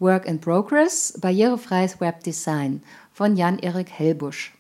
Work in Progress, barrierefreies Webdesign von Jan-Erik Hellbusch.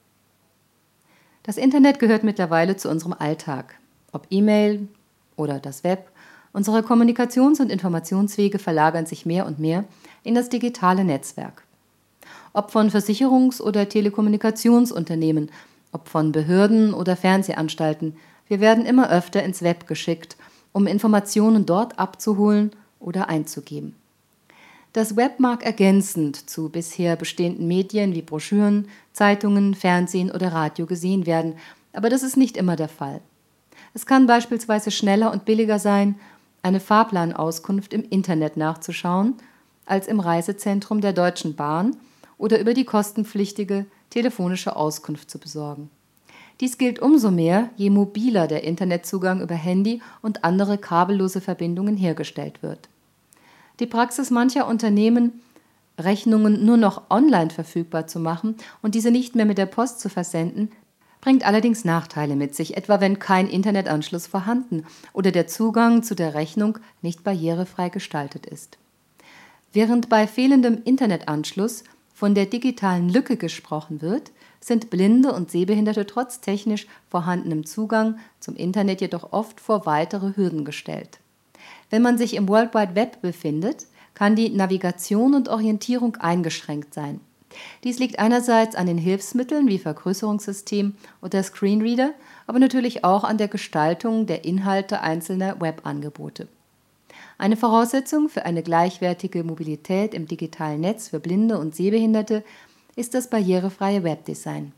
Das Internet gehört mittlerweile zu unserem Alltag. Ob E-Mail oder das Web, unsere Kommunikations- und Informationswege verlagern sich mehr und mehr in das digitale Netzwerk. Ob von Versicherungs- oder Telekommunikationsunternehmen, ob von Behörden oder Fernsehanstalten, wir werden immer öfter ins Web geschickt, um Informationen dort abzuholen oder einzugeben. Das Web mag ergänzend zu bisher bestehenden Medien wie Broschüren, Zeitungen, Fernsehen oder Radio gesehen werden, aber das ist nicht immer der Fall. Es kann beispielsweise schneller und billiger sein, eine Fahrplanauskunft im Internet nachzuschauen, als im Reisezentrum der Deutschen Bahn oder über die kostenpflichtige telefonische Auskunft zu besorgen. Dies gilt umso mehr, je mobiler der Internetzugang über Handy und andere kabellose Verbindungen hergestellt wird. Die Praxis mancher Unternehmen, Rechnungen nur noch online verfügbar zu machen und diese nicht mehr mit der Post zu versenden, bringt allerdings Nachteile mit sich, etwa wenn kein Internetanschluss vorhanden oder der Zugang zu der Rechnung nicht barrierefrei gestaltet ist. Während bei fehlendem Internetanschluss von der digitalen Lücke gesprochen wird, sind Blinde und Sehbehinderte trotz technisch vorhandenem Zugang zum Internet jedoch oft vor weitere Hürden gestellt. Wenn man sich im World Wide Web befindet, kann die Navigation und Orientierung eingeschränkt sein. Dies liegt einerseits an den Hilfsmitteln wie Vergrößerungssystem oder Screenreader, aber natürlich auch an der Gestaltung der Inhalte einzelner Webangebote. Eine Voraussetzung für eine gleichwertige Mobilität im digitalen Netz für Blinde und Sehbehinderte ist das barrierefreie Webdesign.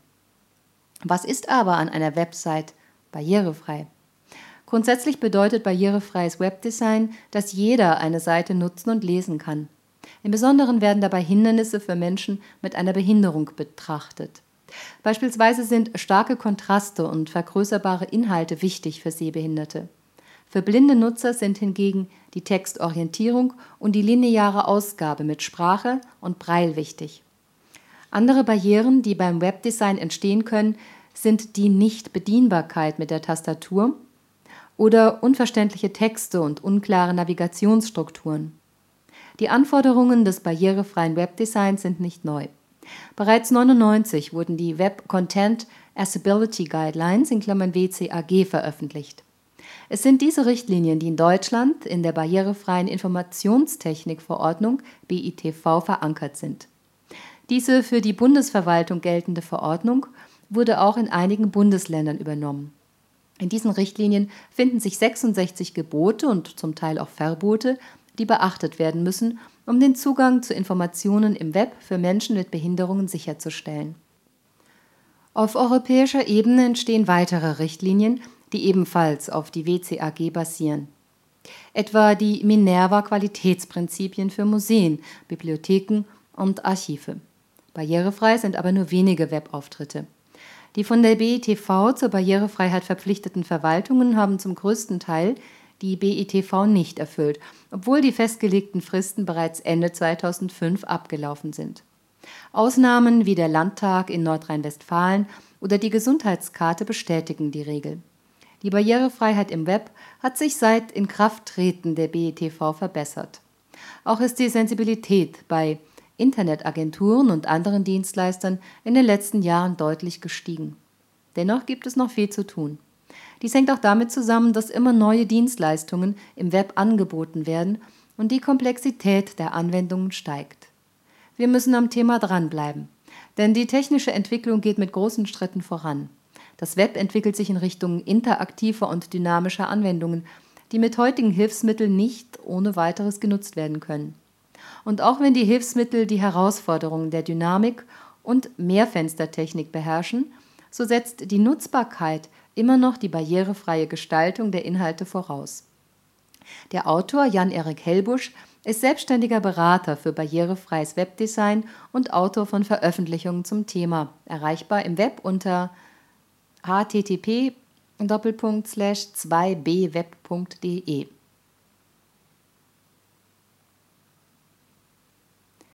Was ist aber an einer Website barrierefrei? Grundsätzlich bedeutet barrierefreies Webdesign, dass jeder eine Seite nutzen und lesen kann. Im Besonderen werden dabei Hindernisse für Menschen mit einer Behinderung betrachtet. Beispielsweise sind starke Kontraste und vergrößerbare Inhalte wichtig für Sehbehinderte. Für blinde Nutzer sind hingegen die Textorientierung und die lineare Ausgabe mit Sprache und Braille wichtig. Andere Barrieren, die beim Webdesign entstehen können, sind die Nichtbedienbarkeit mit der Tastatur oder unverständliche Texte und unklare Navigationsstrukturen. Die Anforderungen des barrierefreien Webdesigns sind nicht neu. Bereits 1999 wurden die Web Content Accessibility Guidelines (WCAG) veröffentlicht. Es sind diese Richtlinien, die in Deutschland in der barrierefreien Informationstechnikverordnung BITV verankert sind. Diese für die Bundesverwaltung geltende Verordnung wurde auch in einigen Bundesländern übernommen. In diesen Richtlinien finden sich 66 Gebote und zum Teil auch Verbote, die beachtet werden müssen, um den Zugang zu Informationen im Web für Menschen mit Behinderungen sicherzustellen. Auf europäischer Ebene entstehen weitere Richtlinien, die ebenfalls auf die WCAG basieren. Etwa die Minerva-Qualitätsprinzipien für Museen, Bibliotheken und Archive. Barrierefrei sind aber nur wenige Webauftritte. Die von der BITV zur Barrierefreiheit verpflichteten Verwaltungen haben zum größten Teil die BITV nicht erfüllt, obwohl die festgelegten Fristen bereits Ende 2005 abgelaufen sind. Ausnahmen wie der Landtag in Nordrhein-Westfalen oder die Gesundheitskarte bestätigen die Regel. Die Barrierefreiheit im Web hat sich seit Inkrafttreten der BITV verbessert. Auch ist die Sensibilität bei Internetagenturen und anderen Dienstleistern in den letzten Jahren deutlich gestiegen. Dennoch gibt es noch viel zu tun. Dies hängt auch damit zusammen, dass immer neue Dienstleistungen im Web angeboten werden und die Komplexität der Anwendungen steigt. Wir müssen am Thema dranbleiben, denn die technische Entwicklung geht mit großen Schritten voran. Das Web entwickelt sich in Richtung interaktiver und dynamischer Anwendungen, die mit heutigen Hilfsmitteln nicht ohne weiteres genutzt werden können. Und auch wenn die Hilfsmittel die Herausforderungen der Dynamik und Mehrfenstertechnik beherrschen, so setzt die Nutzbarkeit immer noch die barrierefreie Gestaltung der Inhalte voraus. Der Autor Jan-Erik Hellbusch ist selbstständiger Berater für barrierefreies Webdesign und Autor von Veröffentlichungen zum Thema, erreichbar im Web unter http://2bweb.de.